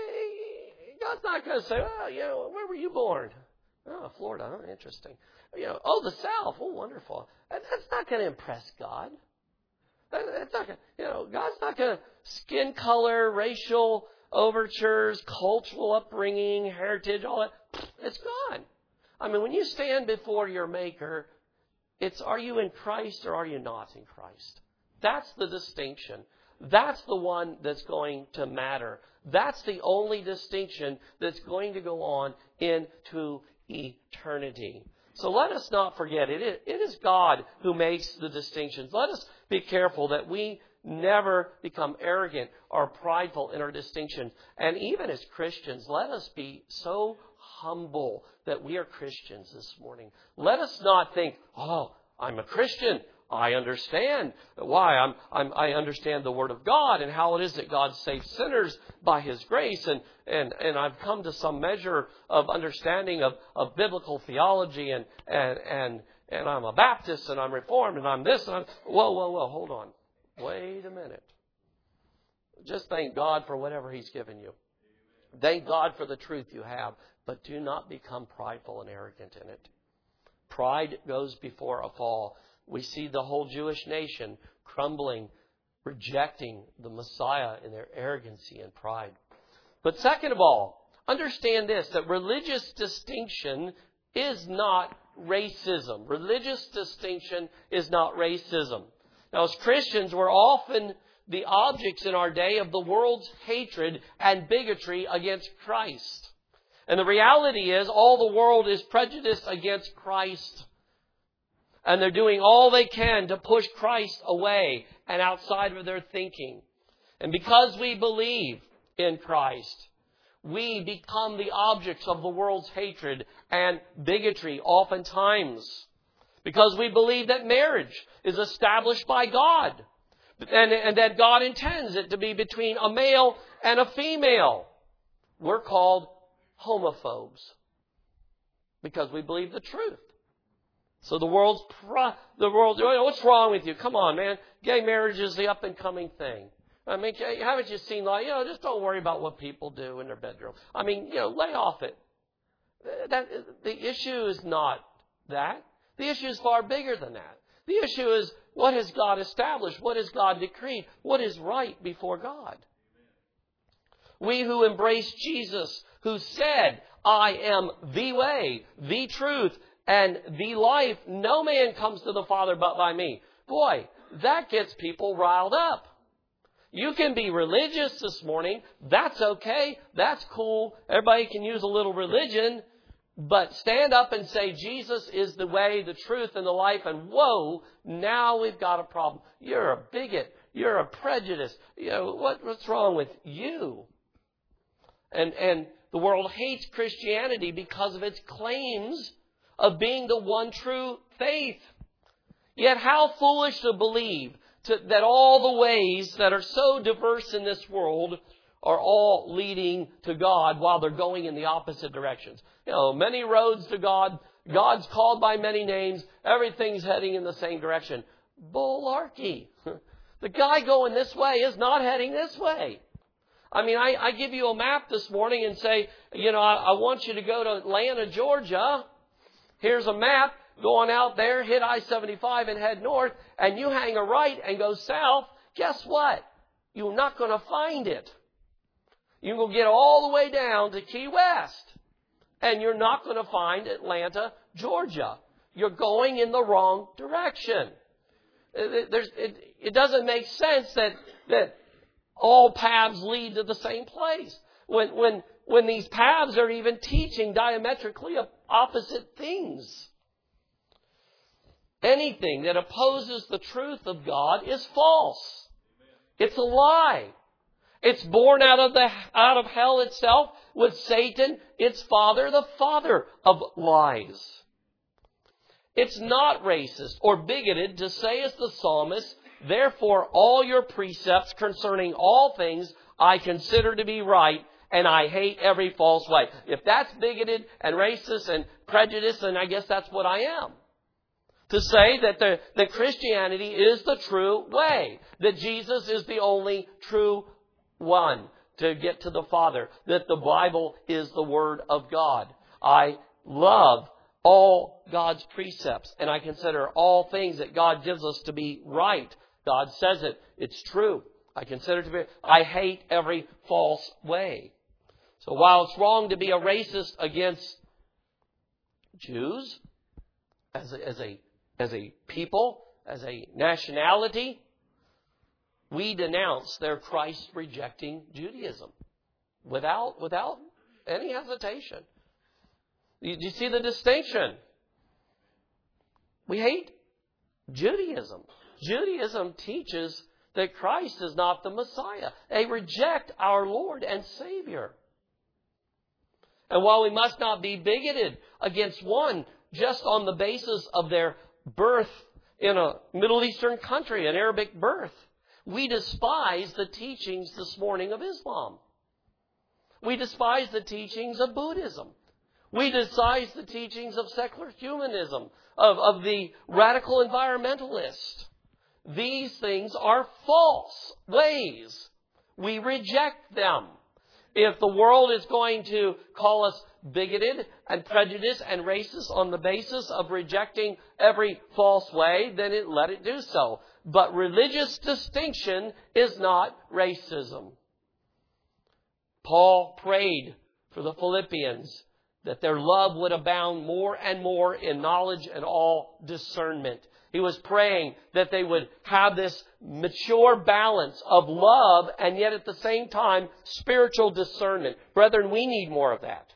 God's not going to say, oh, you know, where were you born? Oh, Florida. Oh, interesting. You know, oh, the South. Oh, wonderful. That's not going to impress God. That's not gonna, you know, God's not going to skin color, racial overtures, cultural upbringing, heritage, all that. It's gone. I mean, when you stand before your Maker, it's are you in Christ or are you not in Christ? That's the distinction. That's the one that's going to matter. That's the only distinction that's going to go on into eternity. So let us not forget, it is, it is God who makes the distinctions. Let us be careful that we never become arrogant or prideful in our distinctions. And even as Christians, let us be so humble that we are Christians this morning. Let us not think, oh, I'm a Christian. I understand why. I'm, I'm, I understand the Word of God and how it is that God saves sinners by His grace. And, and, and I've come to some measure of understanding of, of biblical theology. And, and, and, and I'm a Baptist and I'm Reformed and I'm this. And I'm, whoa, whoa, whoa, hold on. Wait a minute. Just thank God for whatever He's given you. Thank God for the truth you have. But do not become prideful and arrogant in it. Pride goes before a fall. We see the whole Jewish nation crumbling, rejecting the Messiah in their arrogancy and pride. But second of all, understand this, that religious distinction is not racism. Religious distinction is not racism. Now, as Christians, we're often the objects in our day of the world's hatred and bigotry against Christ. And the reality is, all the world is prejudiced against Christ. And they're doing all they can to push Christ away and outside of their thinking. And because we believe in Christ, we become the objects of the world's hatred and bigotry oftentimes. Because we believe that marriage is established by God. And, and that God intends it to be between a male and a female. We're called homophobes because we believe the truth. So the world's pro- the world. What's wrong with you? Come on, man. Gay marriage is the up and coming thing. I mean, haven't you seen like you know? Just don't worry about what people do in their bedroom. I mean, you know, lay off it. That the issue is not that. The issue is far bigger than that. The issue is what has God established? What has God decreed? What is right before God? We who embrace Jesus, who said, I am the way, the truth, and the life. No man comes to the Father but by me. Boy, that gets people riled up. You can be religious this morning. That's okay. That's cool. Everybody can use a little religion. But stand up and say Jesus is the way, the truth, and the life. And whoa, now we've got a problem. You're a bigot. You're a prejudice. You know, what, what's wrong with you? And, and the world hates Christianity because of its claims of being the one true faith. Yet how foolish to believe to, that all the ways that are so diverse in this world are all leading to God while they're going in the opposite directions. You know, many roads to God God's called by many names. Everything's heading in the same direction. Bularchy. The guy going this way is not heading this way. I mean, I, I give you a map this morning and say, you know, I, I want you to go to Atlanta, Georgia. Here's a map. Going out there, hit I seventy-five and head north, and you hang a right and go south. Guess what? You're not going to find it. You will get all the way down to Key West, and you're not going to find Atlanta, Georgia. You're going in the wrong direction. There's, it, it doesn't make sense that that all paths lead to the same place. When when when these paths are even teaching diametrically opposite things. Anything that opposes the truth of God is false. It's a lie. It's born out of the out of hell itself with Satan, its father, the father of lies. It's not racist or bigoted to say as the psalmist, therefore all your precepts concerning all things I consider to be right, and I hate every false way. If that's bigoted and racist and prejudiced, then I guess that's what I am. To say that, the, that Christianity is the true way. That Jesus is the only true one to get to the Father. That the Bible is the Word of God. I love all God's precepts. And I consider all things that God gives us to be right. God says it. It's true. I consider it to be... I hate every false way. So while it's wrong to be a racist against Jews, as a, as a As a people, as a nationality, we denounce their Christ-rejecting Judaism without, without any hesitation. Do you see the distinction? We hate Judaism. Judaism teaches that Christ is not the Messiah. They reject our Lord and Savior. And while we must not be bigoted against one just on the basis of their birth in a Middle Eastern country, an Arabic birth, we despise the teachings this morning of Islam. We despise the teachings of Buddhism. We despise the teachings of secular humanism, of, of the radical environmentalist. These things are false ways. We reject them. If the world is going to call us bigoted and prejudiced and racist on the basis of rejecting every false way, then it, let it do so. But religious distinction is not racism. Paul prayed for the Philippians that their love would abound more and more in knowledge and all discernment. He was praying that they would have this mature balance of love and yet at the same time spiritual discernment. Brethren, we need more of that.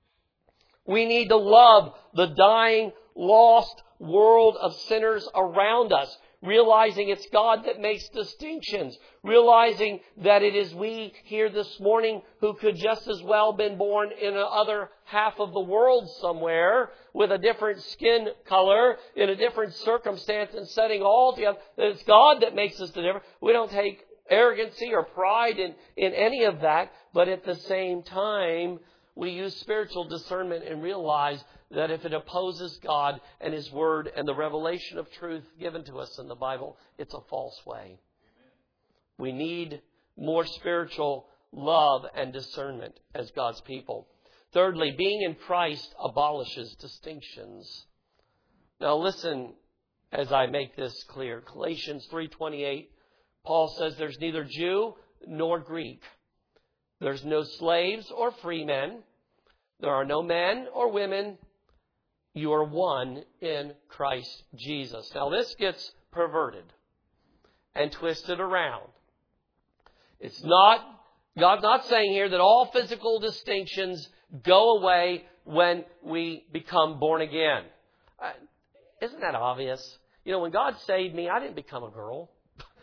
We need to love the dying, lost world of sinners around us, realizing it's God that makes distinctions, realizing that it is we here this morning who could just as well been born in another half of the world somewhere with a different skin color, in a different circumstance and setting altogether. It's God that makes us the difference. We don't take arrogancy or pride in, in any of that, but at the same time, we use spiritual discernment and realize that if it opposes God and His Word and the revelation of truth given to us in the Bible, it's a false way. We need more spiritual love and discernment as God's people. Thirdly, being in Christ abolishes distinctions. Now listen as I make this clear. Galatians three twenty-eight, Paul says there's neither Jew nor Greek. There's no slaves or free men. There are no men or women. You are one in Christ Jesus. Now this gets perverted and twisted around. It's not, God's not saying here that all physical distinctions go away when we become born again. Uh, isn't that obvious? You know, when God saved me, I didn't become a girl.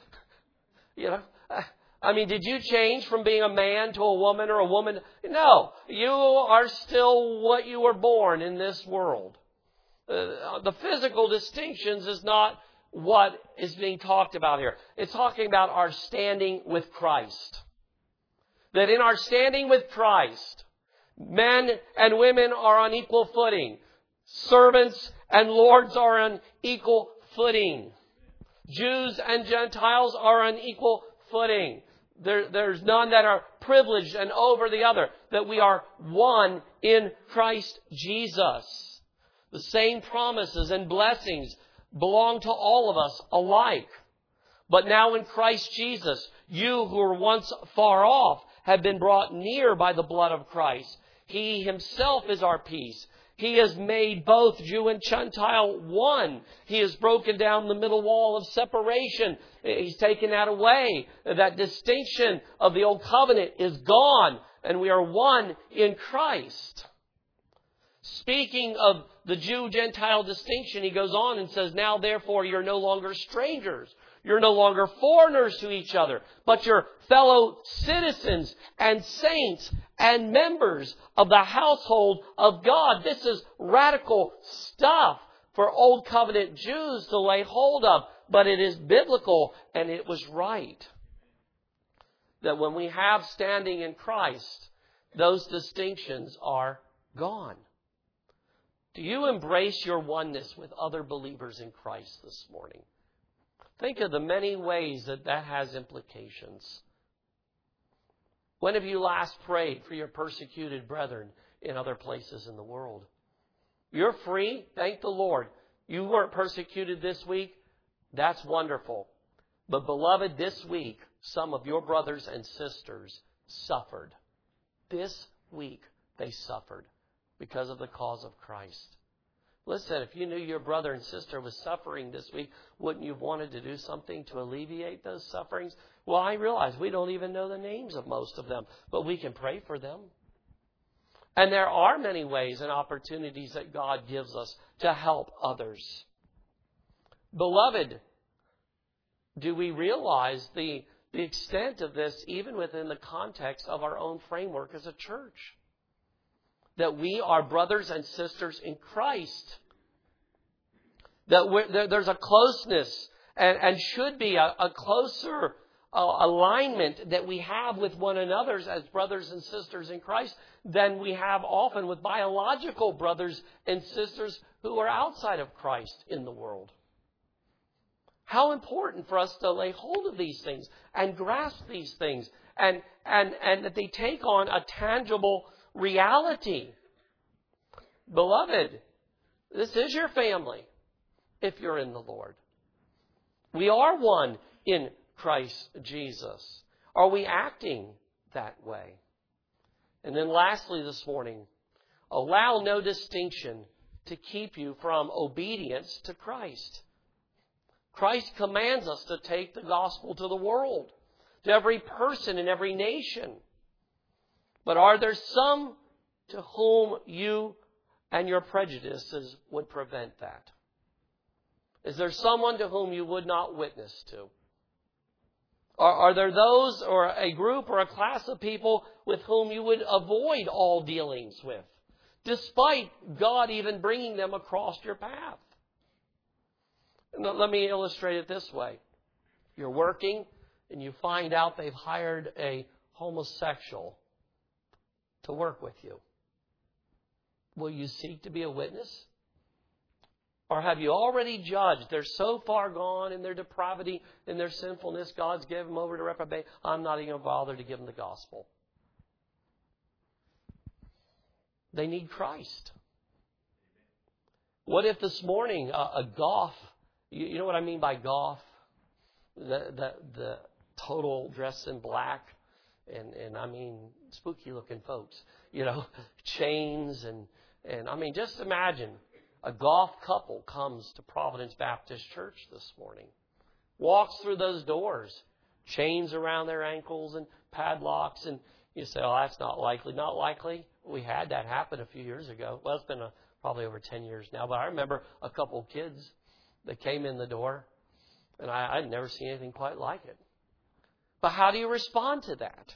you know, uh, I mean, did you change from being a man to a woman or a woman? No, you are still what you were born in this world. Uh, the physical distinctions is not what is being talked about here. It's talking about our standing with Christ. That in our standing with Christ, men and women are on equal footing. Servants and lords are on equal footing. Jews and Gentiles are on equal footing. There, there's none that are privileged and over the other. That we are one in Christ Jesus. The same promises and blessings belong to all of us alike. But now in Christ Jesus, you who were once far off have been brought near by the blood of Christ. He himself is our peace. He has made both Jew and Gentile one. He has broken down the middle wall of separation. He's taken that away. That distinction of the old covenant is gone, and we are one in Christ. Speaking of the Jew-Gentile distinction, he goes on and says, now therefore you're no longer strangers. You're no longer foreigners to each other, but you're fellow citizens and saints and members of the household of God. This is radical stuff for Old Covenant Jews to lay hold of, but it is biblical and it was right. That when we have standing in Christ, those distinctions are gone. Do you embrace your oneness with other believers in Christ this morning? Think of the many ways that that has implications. When have you last prayed for your persecuted brethren in other places in the world? You're free. Thank the Lord. You weren't persecuted this week. That's wonderful. But beloved, this week, some of your brothers and sisters suffered. This week, they suffered because of the cause of Christ. Listen, if you knew your brother and sister was suffering this week, wouldn't you have wanted to do something to alleviate those sufferings? Well, I realize we don't even know the names of most of them, but we can pray for them. And there are many ways and opportunities that God gives us to help others. Beloved, do we realize the, the extent of this even within the context of our own framework as a church? That we are brothers and sisters in Christ. That we're, there, there's a closeness and, and should be a, a closer uh, alignment that we have with one another as brothers and sisters in Christ than we have often with biological brothers and sisters who are outside of Christ in the world. How important for us to lay hold of these things and grasp these things and, and, and that they take on a tangible reality. Beloved, this is your family if you're in the Lord. We are one in Christ Jesus. Are we acting that way? And then lastly this morning, allow no distinction to keep you from obedience to Christ. Christ commands us to take the gospel to the world, to every person in every nation. But are there some to whom you and your prejudices would prevent that? Is there someone to whom you would not witness to? Are, are there those or a group or a class of people with whom you would avoid all dealings with, despite God even bringing them across your path? Let me illustrate it this way. You're working and you find out they've hired a homosexual to work with you. Will you seek to be a witness? Or have you already judged? They're so far gone in their depravity, in their sinfulness, God's given them over to reprobate. I'm not even going to bother to give them the gospel. They need Christ. What if this morning a, a goth, you, you know what I mean by goth? The, the, the total dress in black. And, and I mean, spooky looking folks, you know, chains and, and I mean, just imagine a goth couple comes to Providence Baptist Church this morning, walks through those doors, chains around their ankles and padlocks. And you say, oh, that's not likely. Not likely. We had that happen a few years ago. Well, it's been a, probably over ten years now, but I remember a couple of kids that came in the door and I, I'd never seen anything quite like it. But how do you respond to that?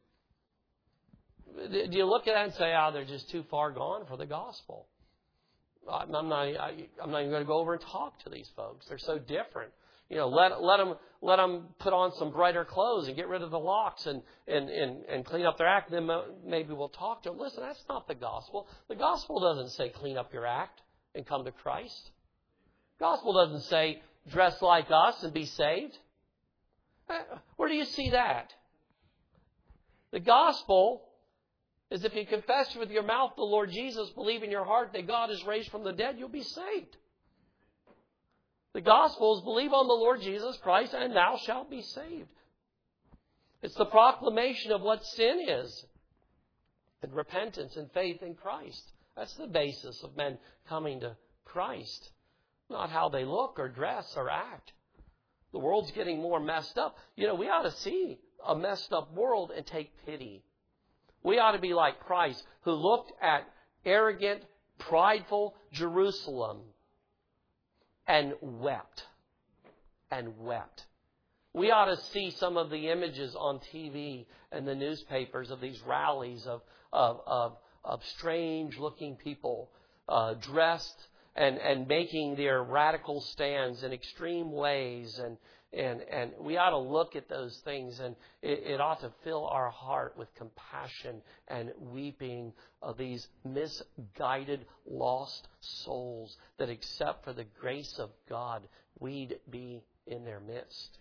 Do you look at that and say, oh, they're just too far gone for the gospel? I'm not, I, I'm not even going to go over and talk to these folks. They're so different. You know, let, let them, let them put on some brighter clothes and get rid of the locks and, and, and, and clean up their act. Then maybe we'll talk to them. Listen, that's not the gospel. The gospel doesn't say clean up your act. and come to Christ. Gospel doesn't say dress like us and be saved. Where do you see that? The gospel is if you confess with your mouth the Lord Jesus, believe in your heart that God is raised from the dead, you'll be saved. The gospel is believe on the Lord Jesus Christ and thou shalt be saved. It's the proclamation of what sin is and repentance and faith in Christ. That's the basis of men coming to Christ. Not how they look or dress or act. The world's getting more messed up. You know, we ought to see a messed up world and take pity. We ought to be like Christ, who looked at arrogant, prideful Jerusalem and wept. And wept. We ought to see some of the images on T V and the newspapers of these rallies of, of, of, of strange-looking people uh, dressed and, and making their radical stands in extreme ways. And, and, and we ought to look at those things, and it, it ought to fill our heart with compassion and weeping of these misguided, lost souls that, except for the grace of God, we'd be in their midst.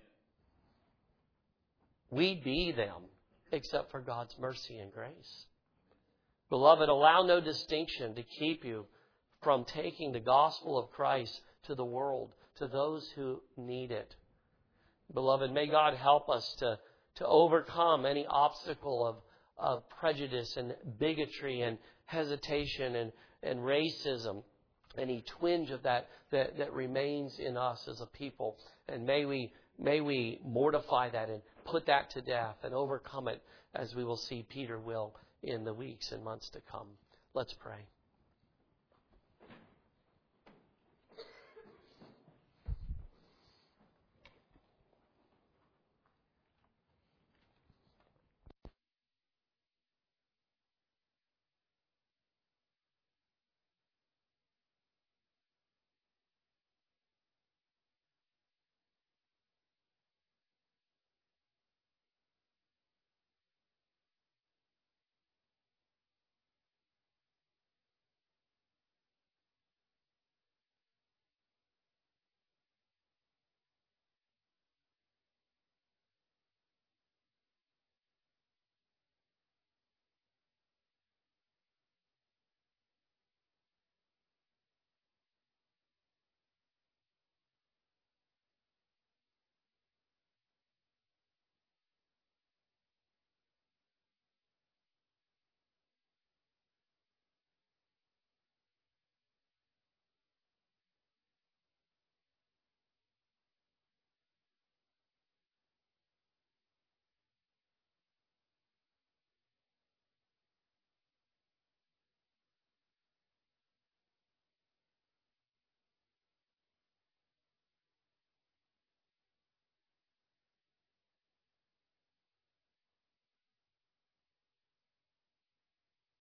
We'd be them, except for God's mercy and grace. Beloved, allow no distinction to keep you from taking the gospel of Christ to the world, to those who need it. Beloved, may God help us to, to overcome any obstacle of, of prejudice and bigotry and hesitation and, and racism, any twinge of that, that that remains in us as a people. And may we may we mortify that and put that to death and overcome it, as we will see Peter will in the weeks and months to come. Let's pray.